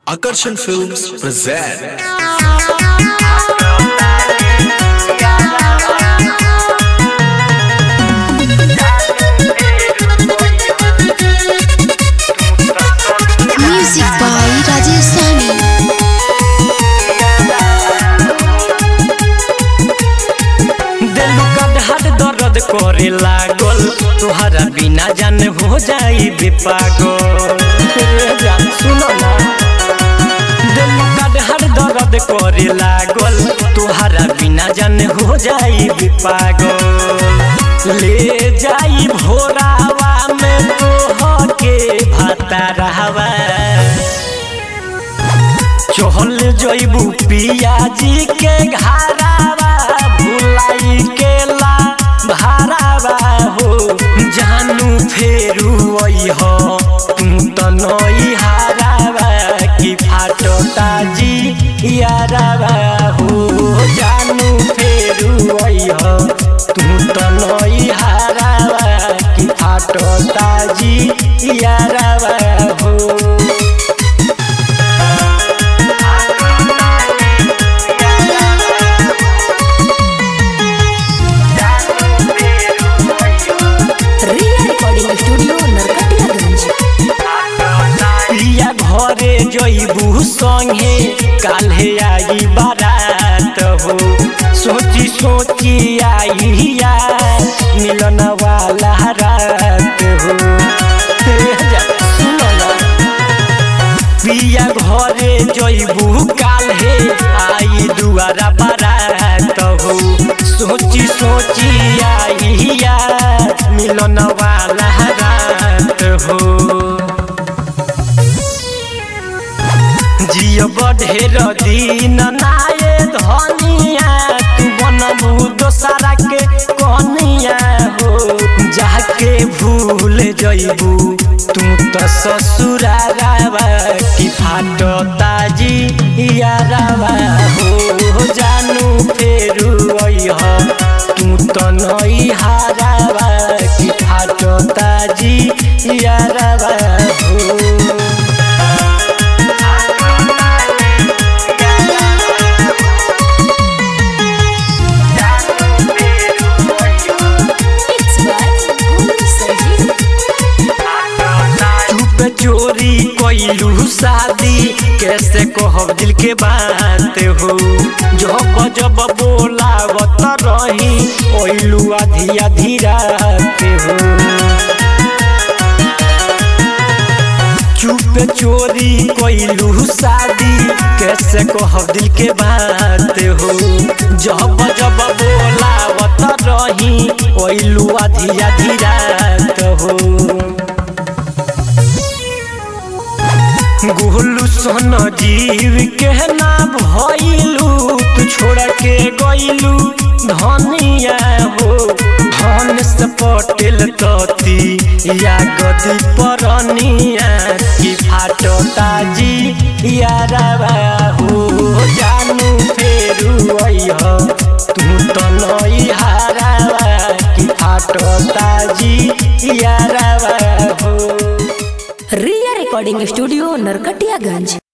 Akarshan Films present. Music by Rajesh Sani. दर्द करे लागल तुहरा बिना जान हो जाई बेपागल जान सुनो ना दिल का हर दर्द करे लागल तुहरा बिना जान हो जाई बेपागल ले जाई भोरावा में तोह के भाता रहवा चहल जइबू पियाजी के घरावा भुलाई के ला भारावा हो जानू फेरू अइह तू त नई हारावा कि फाटता जी यारावा हो जानू फेरू अइह तू त नई हारावा कि फाटता जी यारावा हो घरे जइबू संगे काल्हे आई बारात हो सोची सोची आई यार मिलन वाला रात हो पिया घरे जइबू काल्हे आई दुआरा बारात हो सोची सोची आई यार मिलन वाला रात हो जियो बढ़ेर दिन नाये धनिया तू बनबू दोसरा के कनिया हो जाके भूल जइबू तू त ससुरारावा कि फाटता जी यारावा हो जानू फेरू अइह तू त नई हारावा कि फाटता जी यारावा हो चोरी कोइलू शादी कैसे कहब दिल के बात हो जब जब बोलावत रही ओइलू आधी आधी रात हो चुप चोरी कोइलू शादी कैसे कहब दिल के बात हो जब जब बोलावत रही ओइलू आधी आधी रात हो गोलू सन जीव के ना भइलू तू छोड़ के गइलू धनिया हो धन से पटेल तती या गदी परनिया कि फाटता जी यारावा हो जानू फेरू अइह तू त नई हारावा कि फाटता जी यारावा हो रिया रिकॉर्डिंग स्टूडियो नरकटियागंज।